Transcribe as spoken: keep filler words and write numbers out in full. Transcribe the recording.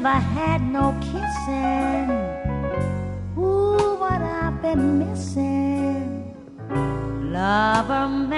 never had no kissing. Ooh, what I've been missing. Lover